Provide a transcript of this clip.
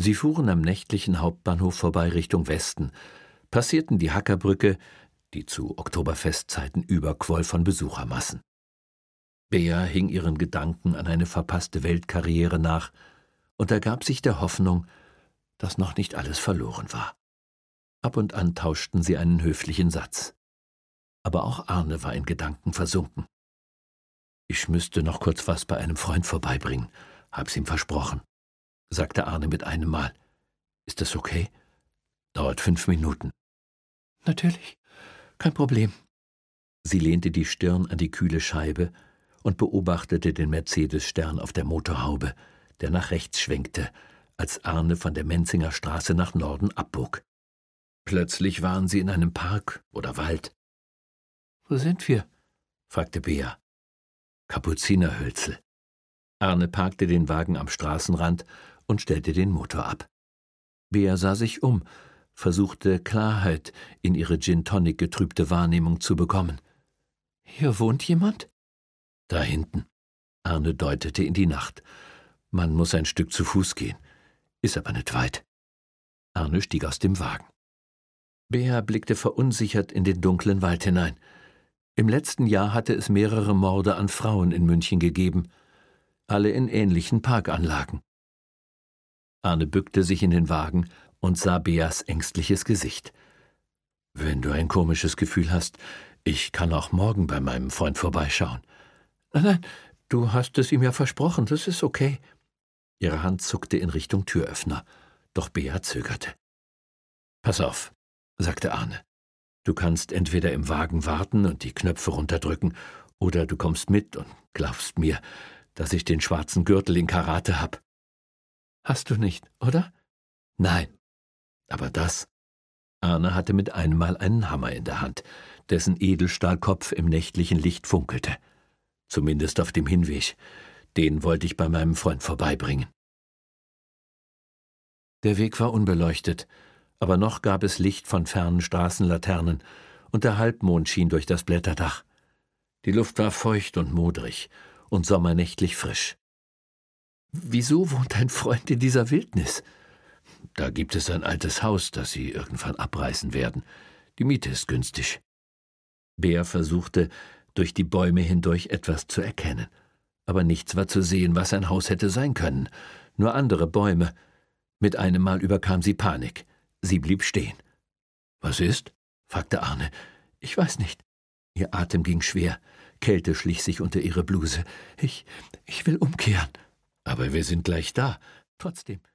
Sie fuhren am nächtlichen Hauptbahnhof vorbei Richtung Westen, passierten die Hackerbrücke, die zu Oktoberfestzeiten überquoll von Besuchermassen. Bea hing ihren Gedanken an eine verpasste Weltkarriere nach und ergab sich der Hoffnung, dass noch nicht alles verloren war. Ab und an tauschten sie einen höflichen Satz. Aber auch Arne war in Gedanken versunken. »Ich müsste noch kurz was bei einem Freund vorbeibringen, hab's ihm versprochen«, sagte Arne mit einem Mal. »Ist das okay? Dauert 5 Minuten.« »Natürlich, kein Problem.« Sie lehnte die Stirn an die kühle Scheibe und beobachtete den Mercedes-Stern auf der Motorhaube, der nach rechts schwenkte, als Arne von der Menzinger Straße nach Norden abbog. Plötzlich waren sie in einem Park oder Wald. »Wo sind wir?« fragte Bea. »Kapuzinerhölzel.« Arne parkte den Wagen am Straßenrand und stellte den Motor ab. Bea sah sich um, versuchte Klarheit in ihre Gin-Tonic getrübte Wahrnehmung zu bekommen. »Hier wohnt jemand?« »Da hinten.« Arne deutete in die Nacht. »Man muss ein Stück zu Fuß gehen. Ist aber nicht weit.« Arne stieg aus dem Wagen. Bea blickte verunsichert in den dunklen Wald hinein. Im letzten Jahr hatte es mehrere Morde an Frauen in München gegeben, alle in ähnlichen Parkanlagen. Arne bückte sich in den Wagen und sah Beas ängstliches Gesicht. »Wenn du ein komisches Gefühl hast, ich kann auch morgen bei meinem Freund vorbeischauen.« »Nein, du hast es ihm ja versprochen, das ist okay.« Ihre Hand zuckte in Richtung Türöffner, doch Bea zögerte. »Pass auf«, sagte Arne. »Du kannst entweder im Wagen warten und die Knöpfe runterdrücken, oder du kommst mit und glaubst mir, dass ich den schwarzen Gürtel in Karate hab.« »Hast du nicht, oder?« »Nein. Aber das...« Arne hatte mit einem Mal einen Hammer in der Hand, dessen Edelstahlkopf im nächtlichen Licht funkelte. Zumindest auf dem Hinweg. Den wollte ich bei meinem Freund vorbeibringen. Der Weg war unbeleuchtet, aber noch gab es Licht von fernen Straßenlaternen, und der Halbmond schien durch das Blätterdach. Die Luft war feucht und modrig und sommernächtlich frisch. »Wieso wohnt dein Freund in dieser Wildnis?« »Da gibt es ein altes Haus, das sie irgendwann abreißen werden. Die Miete ist günstig.« Bea versuchte, durch die Bäume hindurch etwas zu erkennen. Aber nichts war zu sehen, was ein Haus hätte sein können. Nur andere Bäume. Mit einem Mal überkam sie Panik. Sie blieb stehen. »Was ist?« fragte Arne. »Ich weiß nicht.« Ihr Atem ging schwer. Kälte schlich sich unter ihre Bluse. Ich will umkehren.« »Aber wir sind gleich da.« »Trotzdem.«